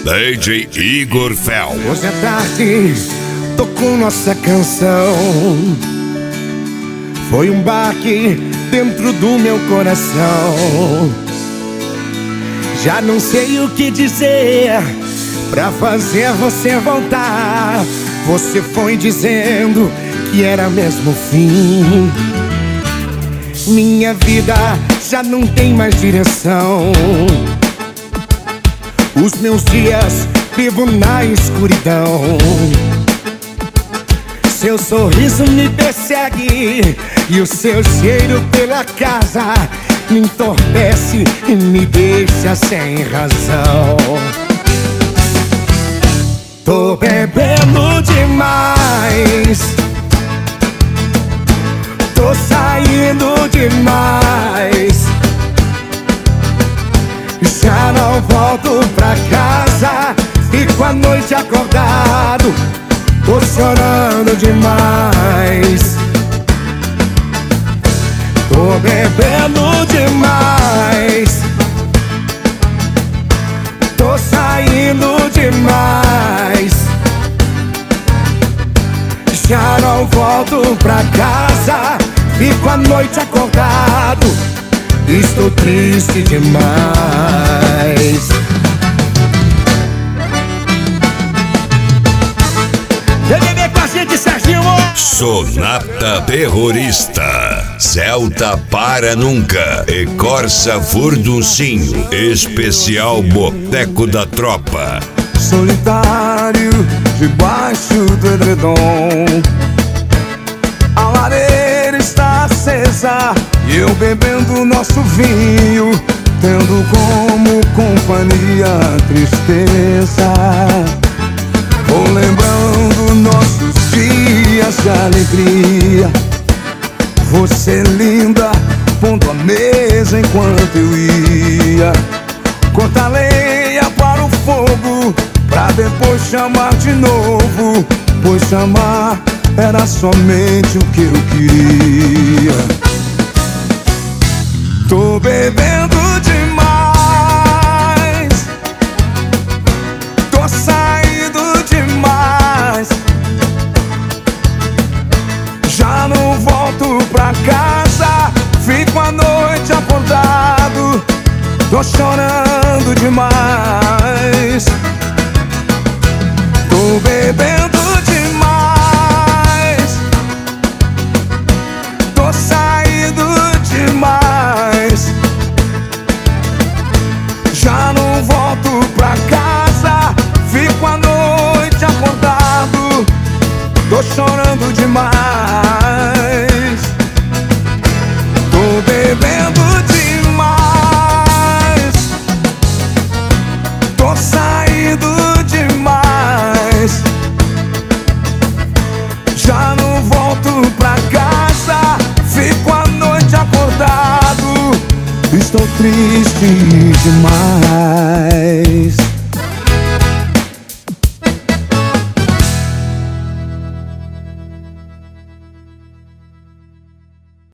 DJ Igor Fel. Hoje à tarde tocou nossa canção. Foi um baque dentro do meu coração. Já não sei o que dizer pra fazer você voltar. Você foi dizendo que era mesmo o fim. Minha vida já não tem mais direção. Os meus dias vivo na escuridão. Seu sorriso me persegue e o seu cheiro pela casa me entorpece e me deixa sem razão. Tô bebendo demais, tô saindo demais. Já não volto pra casa, fico a noite acordado, tô chorando demais. Tô bebendo demais, tô saindo demais. Já não volto pra casa, fico a noite acordado, estou triste demais. Vem beber com a gente, Serginho! Sonata Terrorista, Celta Para Nunca e Corsa Furduncinho, especial Boteco da Tropa. Solitário debaixo do edredom, a lareira está acesa e eu bebendo nosso vinho, tendo como companhia a tristeza. Vou lembrando nossos dias de alegria. Você linda, pondo a mesa enquanto eu ia cortar lenha para o fogo, pra depois chamar de novo, pois chamar era somente o que eu queria. Tô bebendo demais, tô saindo demais. Já não volto pra casa, fico a noite acordado, tô chorando demais. Tô bebendo demais, tô saindo demais. Já não volto pra casa, fico a noite acordado, tô chorando demais. Tô bebendo demais, tô saindo demais. Já não volto pra casa, fico a noite acordado, estou triste demais.